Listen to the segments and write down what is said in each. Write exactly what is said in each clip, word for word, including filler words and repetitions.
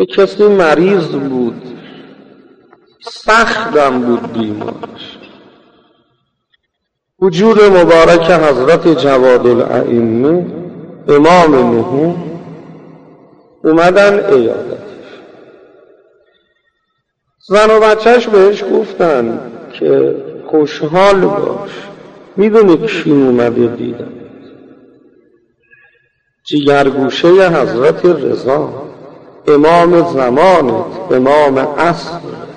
کسی مریض بود، سختم بود بیمارش. وجود مبارک حضرت جواد الائمه امام نهم اومدن عیادتش. زن و بچهش بهش گفتن که خوشحال باش، میدونی کی اومده دیدم؟ جگرگوشه حضرت رضا، امام زمانت، امام عصر.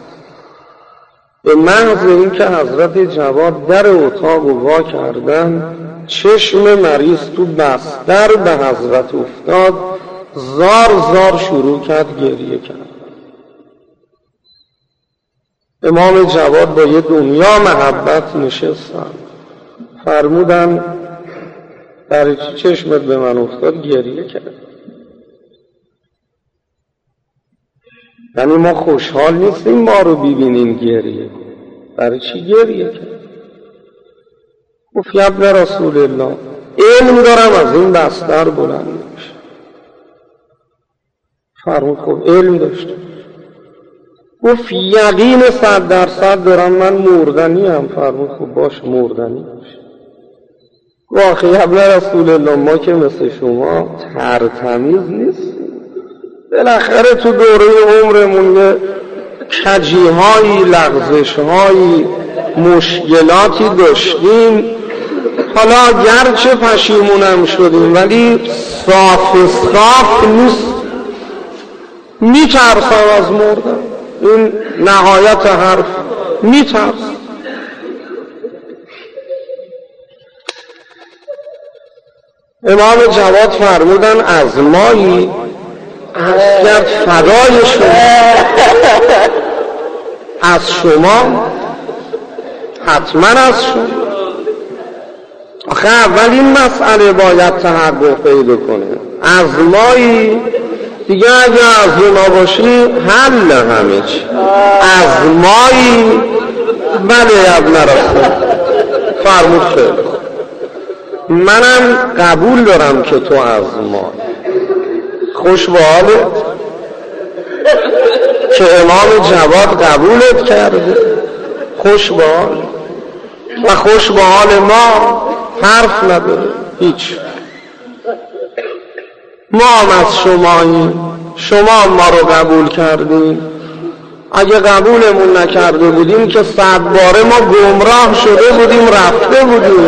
به محض این که حضرت جواد در اتاق وا کردن، چشم مریض تو بستر به حضرت افتاد، زار زار شروع کرد گریه کرد. امام جواد با یه دنیا محبت نشستن، فرمودن برای چی چشمت به من افتاد گریه کرد؟ یعنی ما خوشحال نیستیم ما رو ببینیم گریه، برای چی گریه کرد؟ گفت یا ابن رسول الله، علم دارم از این بستر بلند نمیشه. فرمود خب علم داشته. گفت یقین صد درصد دارم من مردنی هم. فرمود خب باش مردنی باش. گفت آخه یا ابن رسول الله، ما که مثل شما ترتمیز نیست، بالاخره تو دوره عمرمون یه کجی‌هایی، لغزش‌هایی، مشکلاتی داشتیم. حالا گرچه پشیمونم شدیم ولی صاف صاف نیست. میترسم از مردن، این نهایت حرف، میترسم. امام جواد فرمودن از مایی اگر فدای شما، از شما، حتما از شما. آخه اول این مسئله باید تحقق پیدا کنه. از مایی دیگه اگه از ما باشی حل همه چی. از مایی بله ابن رسول. فرمود خیلی منم قبول دارم که تو از ما. خوش به حالت که امام جواد قبولت کرده، خوش به حال و خوش به حال ما حرف نداره هیچ. ما هم از شماییم، شما ما رو قبول کردیم. اگه قبولمون نکرده بودیم که صد باره ما گمراه شده بودیم، رفته بودیم.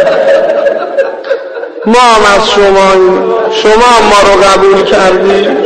ما هم از شماییم، شما هم ما رو قبول کردیم.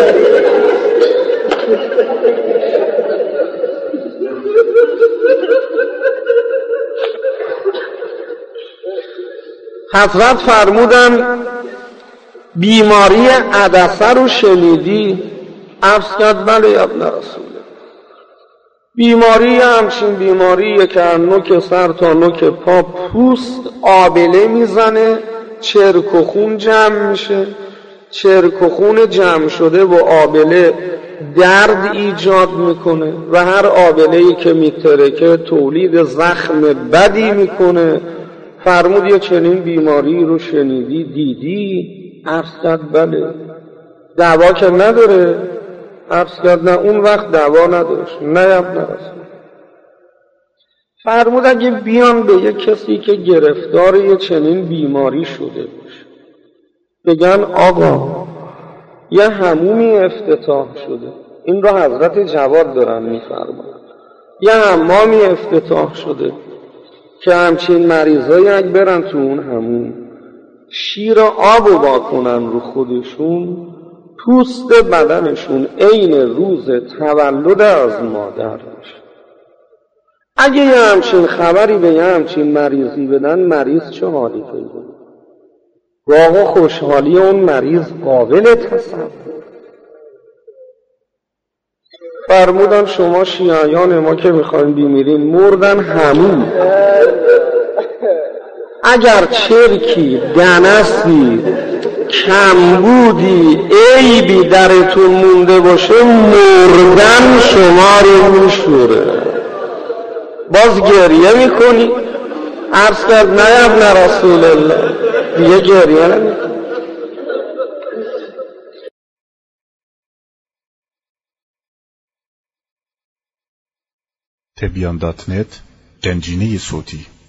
حضرت فرمودن بیماری عدسه رو شنیدی؟ عرض کرد بله یا ابن رسول. بیماری همچین بیماریه که نوک سر تا نوک پا پوست آبله میزنه، چرک و خون جمع میشه. چرک و خون جمع شده و آبله درد ایجاد میکنه و هر آبله‌ای که میترکه تولید زخم بدی میکنه. فرمود یه چنین بیماری رو شنیدی دیدی؟ عرض کرد بله. دوا که نداره؟ عرض کرد نه اون وقت دوا نداشت. نه ابن رسول. فرمود اگه بیان به یه کسی که گرفتار یه چنین بیماری شده باشه بگن آقا یه حمومی افتتاح شده، این را حضرت جواد دارن میفرماید، یه حمامی افتتاح شده که همچین مریضایی اگه برن تو اون همون شیر آب و واکنن رو خودشون، پوست بدنشون عین روز تولد از مادر میشه. اگه یه همچین خبری به یه همچین مریضی بدن، مریض چه حالی پیدا؟ واقع خوشحالی اون مریض قابل تصور. فرمودن شما شیعیان ما که میخوایم بیمیریم مردن همون. اگر چرکی، دنسی، کمبودی، عیبی درتون مونده باشه مردن شما رو میشوره. باز گریه میکنی؟ عرض کرد نه ابن رسول الله، دیگه گریه نمیکنی. تبیان دات نت گنجینه صوتی